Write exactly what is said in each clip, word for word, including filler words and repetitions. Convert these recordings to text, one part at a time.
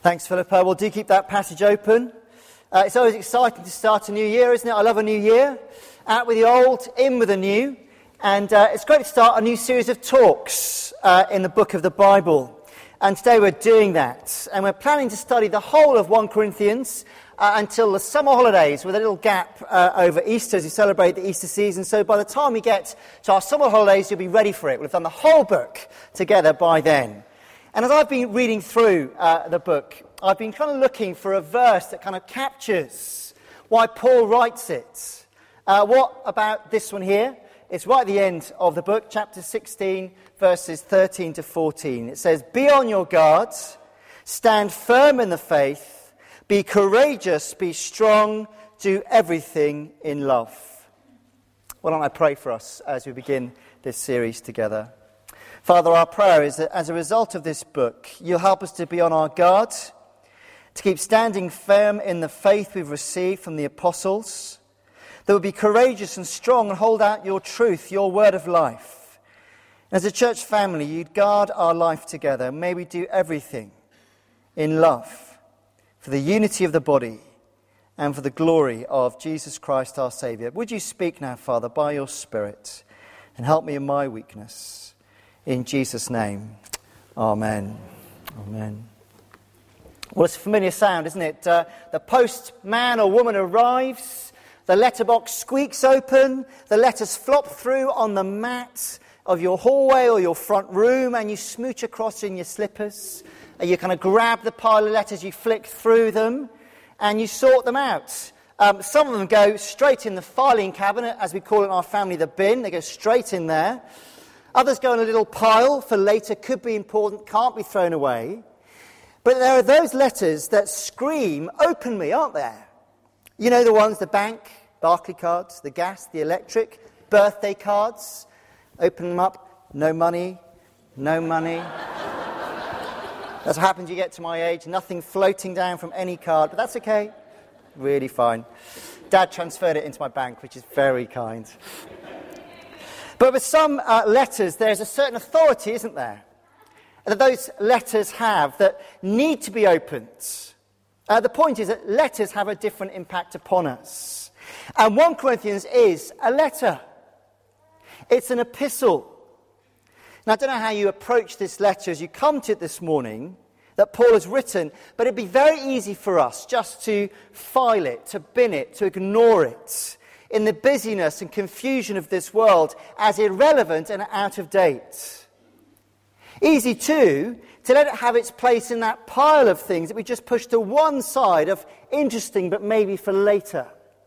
Thanks, Philippa. Well, do keep that passage open. Uh, it's always exciting to start a new year, isn't it? I love a new year. Out with the old, in with the new. And uh, it's great to start a new series of talks uh, in the book of the Bible. And today we're doing that. And we're planning to study the whole of First Corinthians uh, until the summer holidays, with a little gap uh, over Easter as we celebrate the Easter season. So by the time we get to our summer holidays, you'll be ready for it. We'll have done the whole book together by then. And as I've been reading through uh, the book, I've been kind of looking for a verse that kind of captures why Paul writes it. Uh, what about this one here? It's right at the end of the book, chapter sixteen, verses thirteen to fourteen. It says, "Be on your guard, stand firm in the faith, be courageous, be strong, do everything in love." Why don't I pray for us as we begin this series together? Father, our prayer is that as a result of this book, you'll help us to be on our guard, to keep standing firm in the faith we've received from the apostles, that we'll be courageous and strong and hold out your truth, your word of life. As a church family, you'd guard our life together. May we do everything in love for the unity of the body and for the glory of Jesus Christ our Saviour. Would you speak now, Father, by your Spirit, and help me in my weakness? In Jesus' name, amen. Amen. Well, it's a familiar sound, isn't it? Uh, the postman or woman arrives, the letterbox squeaks open, the letters flop through on the mat of your hallway or your front room, and you smooch across in your slippers, and you kind of grab the pile of letters, you flick through them, and you sort them out. Um, some of them go straight in the filing cabinet, as we call it in our family, the bin. They go straight in there. Others go in a little pile for later, could be important, can't be thrown away. But there are those letters that scream openly, aren't there? You know the ones, the bank, Barclay cards, the gas, the electric, birthday cards. Open them up, no money, no money. That's what happens you get to my age, nothing floating down from any card, but that's okay, really fine. Dad transferred it into my bank, which is very kind. But with some uh, letters, there's a certain authority, isn't there, that those letters have that need to be opened. Uh, the point is that letters have a different impact upon us. And First Corinthians is a letter. It's an epistle. Now, I don't know how you approach this letter as you come to it this morning that Paul has written, but it'd be very easy for us just to file it, to bin it, to ignore it in the busyness and confusion of this world as irrelevant and out of date. Easy, too, to let it have its place in that pile of things that we just push to one side of interesting but maybe for later.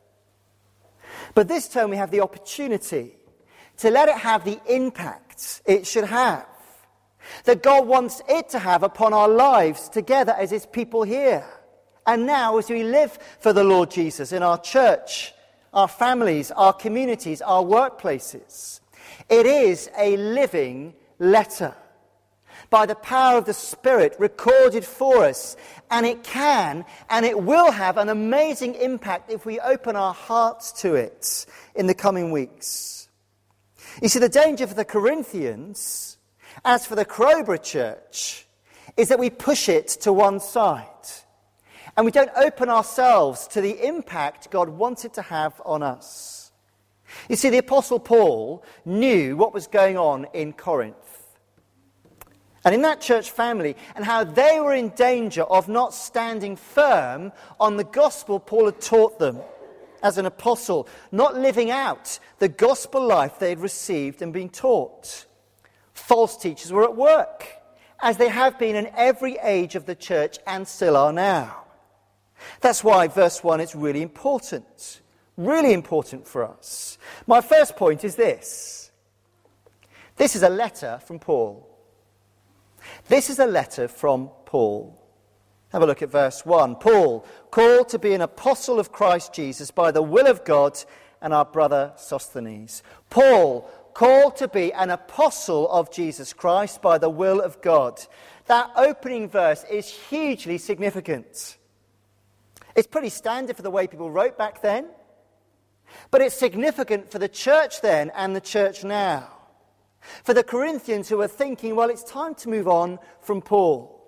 But this time we have the opportunity to let it have the impact it should have, that God wants it to have upon our lives together as his people here. And now as we live for the Lord Jesus in our church, our families, our communities, our workplaces. It is a living letter by the power of the Spirit recorded for us, and it can and it will have an amazing impact if we open our hearts to it in the coming weeks. You see, the danger for the Corinthians, as for the Crowborough Church, is that we push it to one side. And we don't open ourselves to the impact God wants it to have on us. You see, the Apostle Paul knew what was going on in Corinth. And in that church family, and how they were in danger of not standing firm on the gospel Paul had taught them as an apostle, not living out the gospel life they had received and been taught. False teachers were at work, as they have been in every age of the church and still are now. That's why verse one is really important. Really important for us. My first point is this. This is a letter from Paul. This is a letter from Paul. Have a look at verse one. Paul, called to be an apostle of Christ Jesus by the will of God, and our brother Sosthenes. Paul, called to be an apostle of Jesus Christ by the will of God. That opening verse is hugely significant. It's pretty standard for the way people wrote back then, but it's significant for the church then and the church now. For the Corinthians who were thinking, well, it's time to move on from Paul.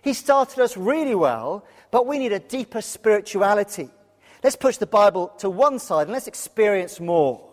He started us really well, but we need a deeper spirituality. Let's push the Bible to one side and let's experience more.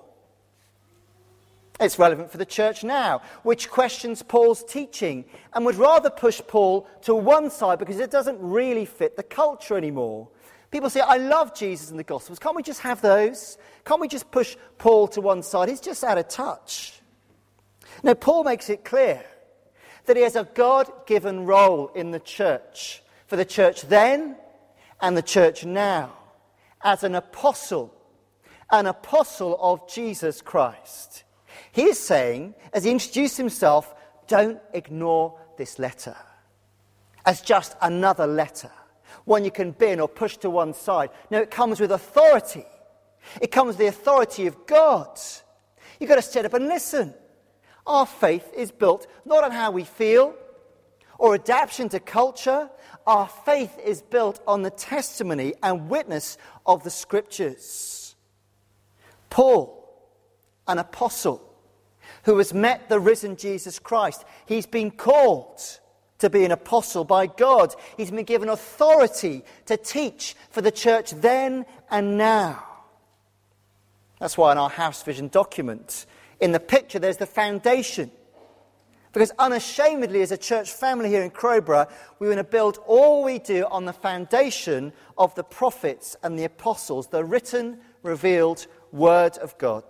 It's relevant for the church now, which questions Paul's teaching and would rather push Paul to one side because it doesn't really fit the culture anymore. People say, I love Jesus and the Gospels. Can't we just have those? Can't we just push Paul to one side? He's just out of touch. Now, Paul makes it clear that he has a God-given role in the church, for the church then and the church now, as an apostle, an apostle of Jesus Christ. He is saying, as he introduced himself, don't ignore this letter as just another letter, one you can bin or push to one side. No, it comes with authority. It comes with the authority of God. You've got to sit up and listen. Our faith is built not on how we feel or adaptation to culture. Our faith is built on the testimony and witness of the Scriptures. Paul, an apostle, who has met the risen Jesus Christ. He's been called to be an apostle by God. He's been given authority to teach for the church then and now. That's why in our house vision document, in the picture, there's the foundation. Because unashamedly, as a church family here in Crowborough, we want to build all we do on the foundation of the prophets and the apostles, the written, revealed Word of God.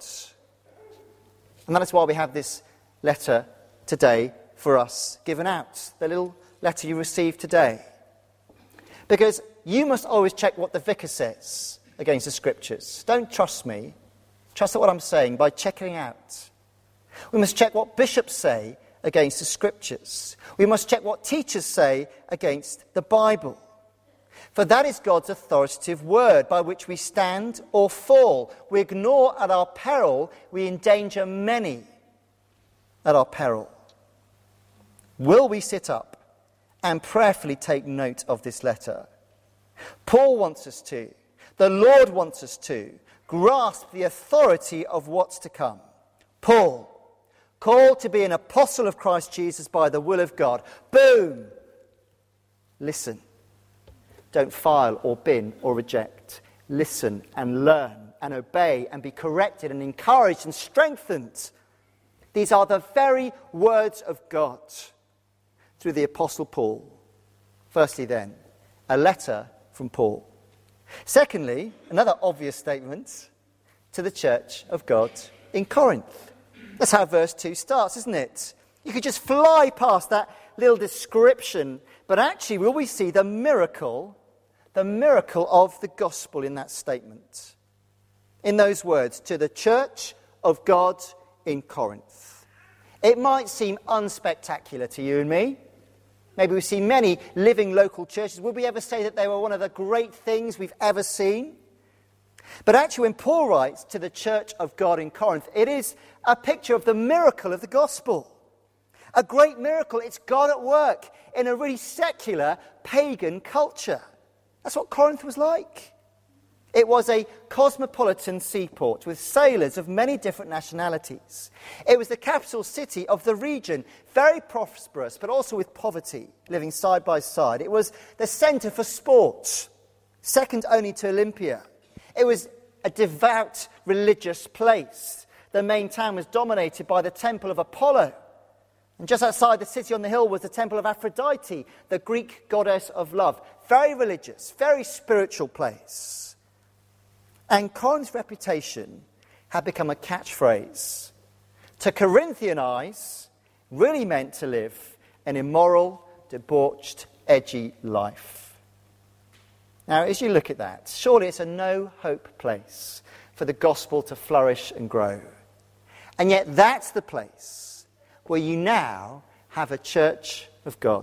And that is why we have this letter today for us given out, the little letter you received today. Because you must always check what the vicar says against the Scriptures. Don't trust me. Trust what I'm saying by checking out. We must check what bishops say against the Scriptures. We must check what teachers say against the Bible. For that is God's authoritative word by which we stand or fall. We ignore at our peril, we endanger many at our peril. Will we sit up and prayerfully take note of this letter? Paul wants us to, the Lord wants us to, grasp the authority of what's to come. Paul, called to be an apostle of Christ Jesus by the will of God. Boom! Listen. Don't file or bin or reject. Listen and learn and obey and be corrected and encouraged and strengthened. These are the very words of God through the Apostle Paul. Firstly then, a letter from Paul. Secondly, another obvious statement to the church of God in Corinth. That's how verse two starts, isn't it? You could just fly past that little description, but actually will we see the miracle, the miracle of the gospel in that statement. In those words, to the church of God in Corinth. It might seem unspectacular to you and me. Maybe we see many living local churches. Would we ever say that they were one of the great things we've ever seen? But actually, when Paul writes to the church of God in Corinth, it is a picture of the miracle of the gospel. A great miracle. It's God at work in a really secular, pagan culture. That's what Corinth was like. It was a cosmopolitan seaport with sailors of many different nationalities. It was the capital city of the region, very prosperous, but also with poverty, living side by side. It was the centre for sport, second only to Olympia. It was a devout religious place. The main town was dominated by the temple of Apollo. And just outside the city on the hill was the temple of Aphrodite, the Greek goddess of love. Very religious, very spiritual place. And Corinth's reputation had become a catchphrase. To Corinthianize really meant to live an immoral, debauched, edgy life. Now, as you look at that, surely it's a no-hope place for the gospel to flourish and grow. And yet that's the place where you now have a church of God.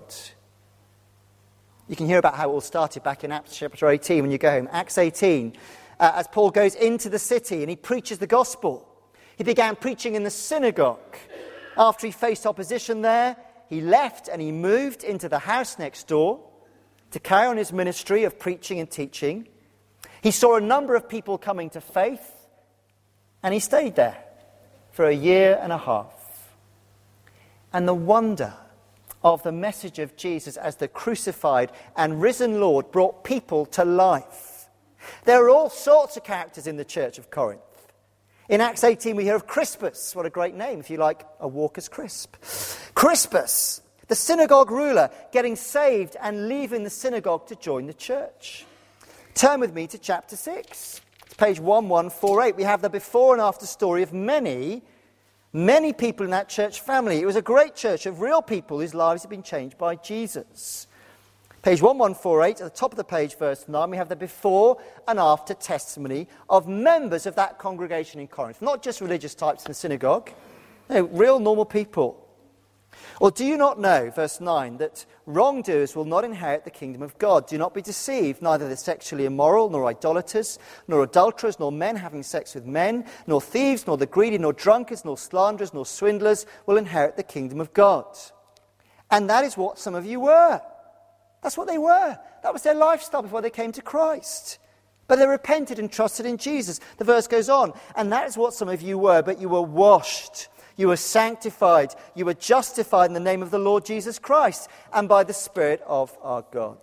You can hear about how it all started back in Acts chapter eighteen when you go home. Acts eighteen, uh, as Paul goes into the city and he preaches the gospel. He began preaching in the synagogue. After he faced opposition there, he left and he moved into the house next door to carry on his ministry of preaching and teaching. He saw a number of people coming to faith, and he stayed there for a year and a half. And the wonder of the message of Jesus as the crucified and risen Lord brought people to life. There are all sorts of characters in the church of Corinth. In Acts eighteen we hear of Crispus. What a great name, if you like a Walker's crisp. Crispus, the synagogue ruler, getting saved and leaving the synagogue to join the church. Turn with me to chapter six. It's page eleven forty-eight. We have the before and after story of many, many people in that church family. It was a great church of real people whose lives had been changed by Jesus. Page eleven forty-eight, at the top of the page, verse nine, we have the before and after testimony of members of that congregation in Corinth. Not just religious types in the synagogue, no, real normal people. Or do you not know, verse nine, that wrongdoers will not inherit the kingdom of God? Do not be deceived, neither the sexually immoral, nor idolaters, nor adulterers, nor men having sex with men, nor thieves, nor the greedy, nor drunkards, nor slanderers, nor swindlers will inherit the kingdom of God. And that is what some of you were. That's what they were. That was their lifestyle before they came to Christ. But they repented and trusted in Jesus. The verse goes on, and that is what some of you were, but you were washed. You were sanctified, you were justified in the name of the Lord Jesus Christ and by the Spirit of our God.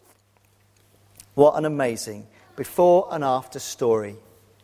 What an amazing before and after story.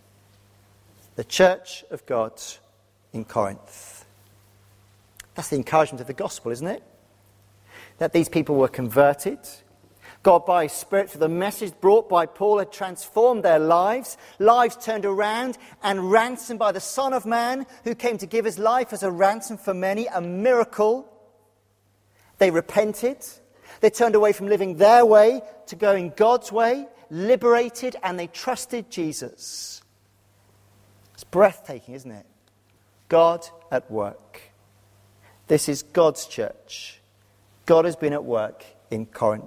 The church of God in Corinth. That's the encouragement of the gospel, isn't it? That these people were converted. God, by His Spirit, through the message brought by Paul, had transformed their lives. Lives turned around and ransomed by the Son of Man, who came to give His life as a ransom for many, a miracle. They repented. They turned away from living their way to going God's way, liberated, and they trusted Jesus. It's breathtaking, isn't it? God at work. This is God's church. God has been at work in Corinth.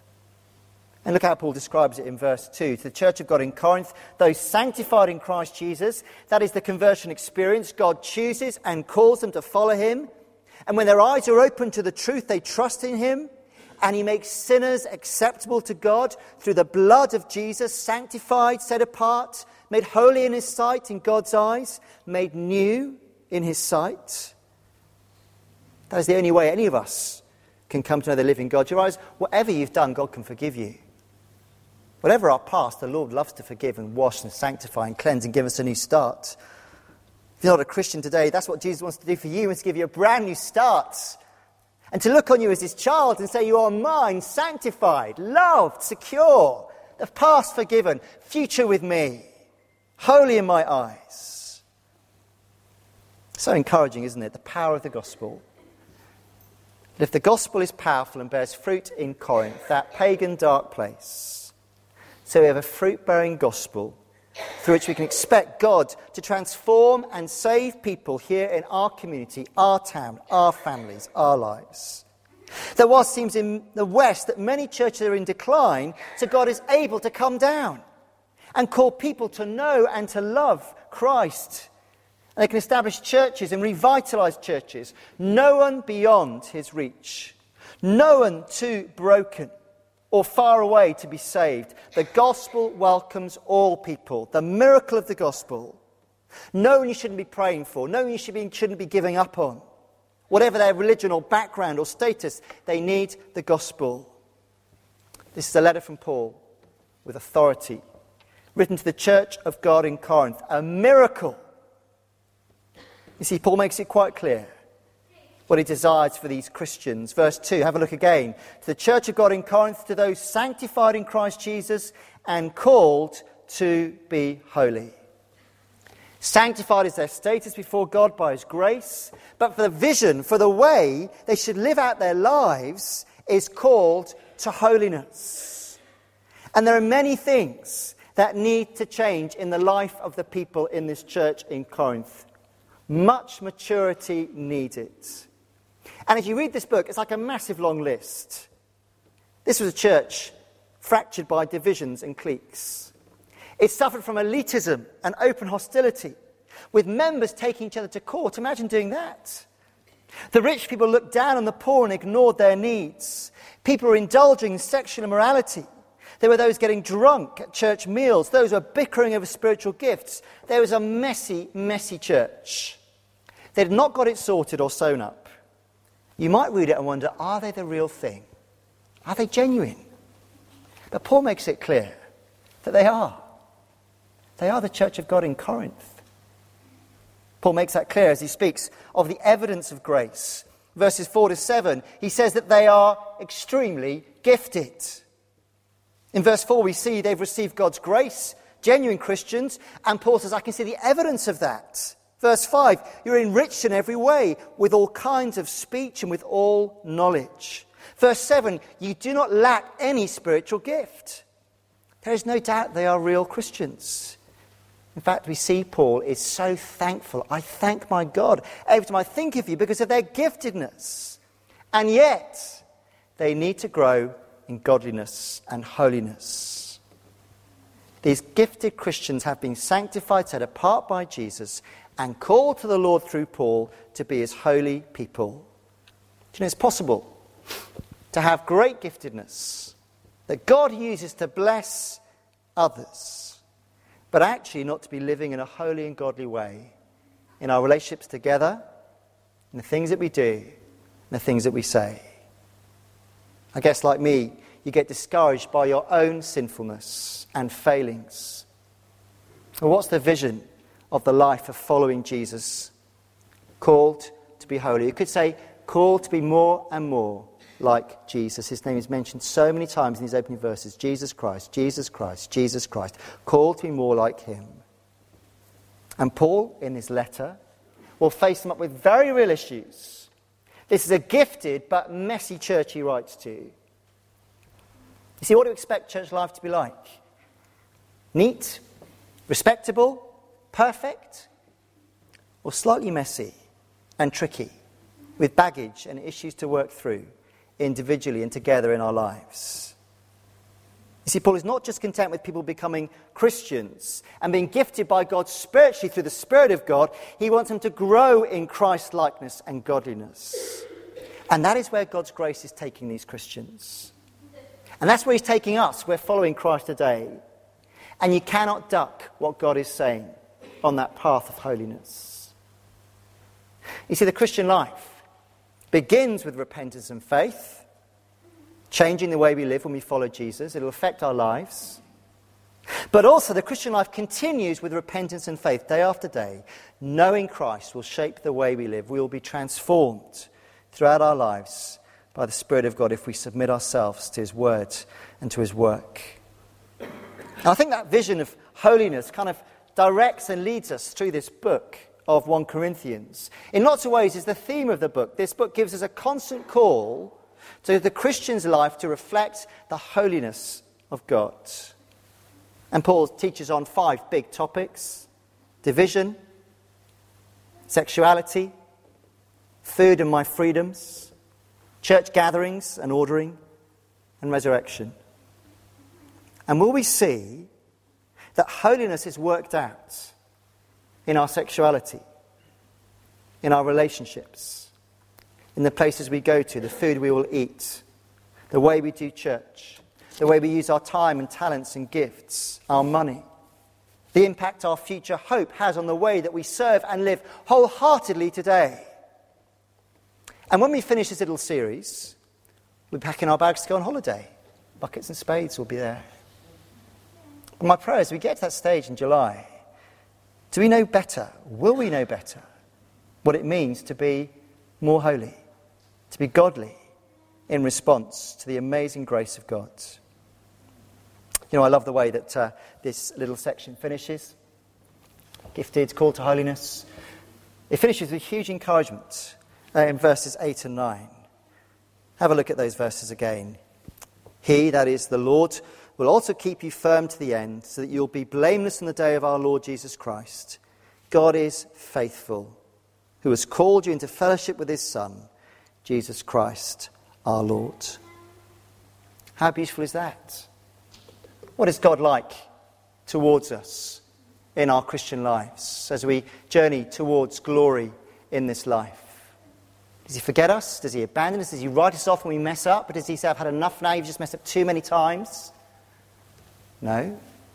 And look how Paul describes it in verse two. To the church of God in Corinth, those sanctified in Christ Jesus, that is the conversion experience. God chooses and calls them to follow Him. And when their eyes are open to the truth, they trust in Him. And He makes sinners acceptable to God through the blood of Jesus, sanctified, set apart, made holy in His sight, in God's eyes, made new in His sight. That is the only way any of us can come to know the living God. You realize, whatever you've done, God can forgive you. Whatever our past, the Lord loves to forgive and wash and sanctify and cleanse and give us a new start. If you're not a Christian today, that's what Jesus wants to do for you. He wants to give you a brand new start. And to look on you as His child and say, you are mine, sanctified, loved, secure, the past forgiven, future with me, holy in my eyes. So encouraging, isn't it? The power of the gospel. But if the gospel is powerful and bears fruit in Corinth, that pagan dark place, so we have a fruit-bearing gospel through which we can expect God to transform and save people here in our community, our town, our families, our lives. There was, seems in the West, that many churches are in decline, so God is able to come down and call people to know and to love Christ. And they can establish churches and revitalize churches. No one beyond His reach. No one too broken or far away to be saved. The gospel welcomes all people. The miracle of the gospel. No one you shouldn't be praying for. No one you should be, shouldn't be giving up on. Whatever their religion or background or status, they need the gospel. This is a letter from Paul with authority, written to the church of God in Corinth. A miracle. You see, Paul makes it quite clear what he desires for these Christians. Verse two, have a look again. To the church of God in Corinth, to those sanctified in Christ Jesus and called to be holy. Sanctified is their status before God by His grace, but for the vision, for the way they should live out their lives is called to holiness. And there are many things that need to change in the life of the people in this church in Corinth. Much maturity needed. And if you read this book, it's like a massive long list. This was a church fractured by divisions and cliques. It suffered from elitism and open hostility, with members taking each other to court. Imagine doing that. The rich people looked down on the poor and ignored their needs. People were indulging in sexual immorality. There were those getting drunk at church meals. Those who were bickering over spiritual gifts. There was a messy, messy church. They had not got it sorted or sewn up. you might read it and wonder, are they the real thing? Are they genuine? But Paul makes it clear that they are. They are the church of God in Corinth. Paul makes that clear as he speaks of the evidence of grace. Verses four to seven, he says that they are extremely gifted. In verse four, we see they've received God's grace, genuine Christians, and Paul says, I can see the evidence of that. Verse five, you're enriched in every way with all kinds of speech and with all knowledge. Verse seven, you do not lack any spiritual gift. There is no doubt they are real Christians. In fact, we see Paul is so thankful. I thank my God every time I think of you because of their giftedness. And yet, they need to grow in godliness and holiness. These gifted Christians have been sanctified, set apart by Jesus, and called to the Lord through Paul to be his holy people. Do you know, it's possible to have great giftedness that God uses to bless others, but actually not to be living in a holy and godly way in our relationships together, in the things that we do, and the things that we say. I guess like me, you get discouraged by your own sinfulness and failings. Well, what's the vision of the life of following Jesus? Called to be holy. You could say, called to be more and more like Jesus. His name is mentioned so many times in these opening verses. Jesus Christ, Jesus Christ, Jesus Christ. Called to be more like him. And Paul, in his letter, will face them up with very real issues. This is a gifted but messy church he writes to. You see, what do you expect church life to be like? Neat? Respectable? Perfect? Or slightly messy and tricky, with baggage and issues to work through individually and together in our lives? You see, Paul is not just content with people becoming Christians and being gifted by God spiritually through the Spirit of God. He wants them to grow in Christ-likeness and godliness. And that is where God's grace is taking these Christians. And that's where he's taking us. We're following Christ today. And you cannot duck what God is saying on that path of holiness. You see, the Christian life begins with repentance and faith, changing the way we live when we follow Jesus. It'll affect our lives. But also the Christian life continues with repentance and faith day after day. Knowing Christ will shape the way we live. We will be transformed throughout our lives by the Spirit of God if we submit ourselves to his word and to his work. And I think that vision of holiness kind of directs and leads us through this book of First Corinthians. In lots of ways is the theme of the book. This book gives us a constant call to the Christian's life to reflect the holiness of God. And Paul teaches on five big topics: division, sexuality, food and my freedoms, church gatherings and ordering, and resurrection. And will we see that holiness is worked out in our sexuality, in our relationships, in the places we go to, the food we will eat, the way we do church, the way we use our time and talents and gifts, our money, the impact our future hope has on the way that we serve and live wholeheartedly today. And when we finish this little series, we're packing our bags to go on holiday. Buckets and spades will be there. But my prayer is we get to that stage in July. Do we know better? Will we know better what it means to be more holy, to be godly in response to the amazing grace of God? You know, I love the way that uh, this little section finishes. Gifted, called to holiness. It finishes with huge encouragement uh, in verses eight and nine. Have a look at those verses again. He, that is the Lord, will also keep you firm to the end, so that you'll be blameless in the day of our Lord Jesus Christ. God is faithful, who has called you into fellowship with his Son, Jesus Christ, our Lord. How beautiful is that? What is God like towards us in our Christian lives as we journey towards glory in this life? Does he forget us? Does he abandon us? Does he write us off when we mess up? But does he say, I've had enough now, you've just messed up too many times? No.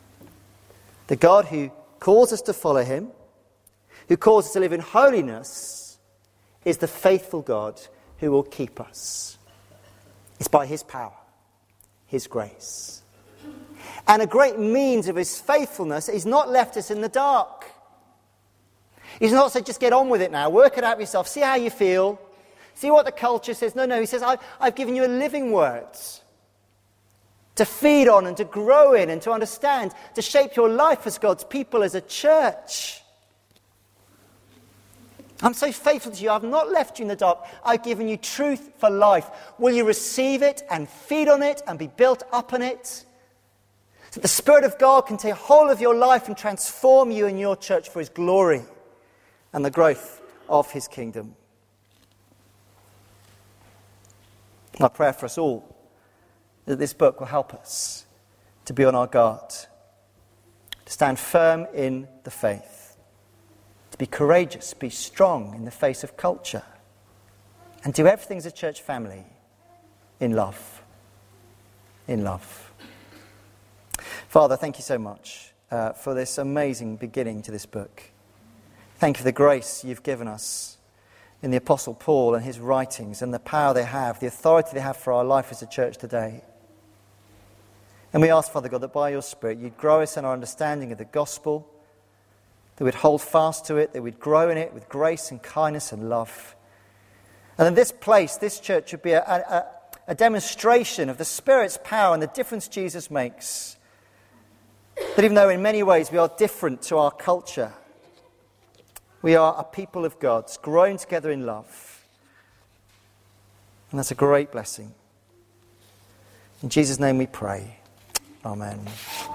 The God who calls us to follow him, who calls us to live in holiness, is the faithful God who will keep us. It's by his power, his grace. And a great means of his faithfulness, he's not left us in the dark. He's not said, just get on with it now, work it out yourself, see how you feel, see what the culture says. No, no, he says, I've, I've given you a living word to feed on and to grow in and to understand, to shape your life as God's people, as a church. I'm so faithful to you, I've not left you in the dark, I've given you truth for life. Will you receive it and feed on it and be built up on it? So the Spirit of God can take hold of your life and transform you and your church for his glory and the growth of his kingdom. My prayer for us all is that this book will help us to be on our guard, to stand firm in the faith, to be courageous, be strong in the face of culture, and do everything as a church family in love. In love. Father, thank you so much uh, for this amazing beginning to this book. Thank you for the grace you've given us in the Apostle Paul and his writings and the power they have, the authority they have for our life as a church today. And we ask, Father God, that by your Spirit you'd grow us in our understanding of the gospel, that we'd hold fast to it, that we'd grow in it with grace and kindness and love. And in this place, this church would be a, a, a demonstration of the Spirit's power and the difference Jesus makes. That even though in many ways we are different to our culture, we are a people of God, growing together in love. And that's a great blessing. In Jesus' name we pray. Amen.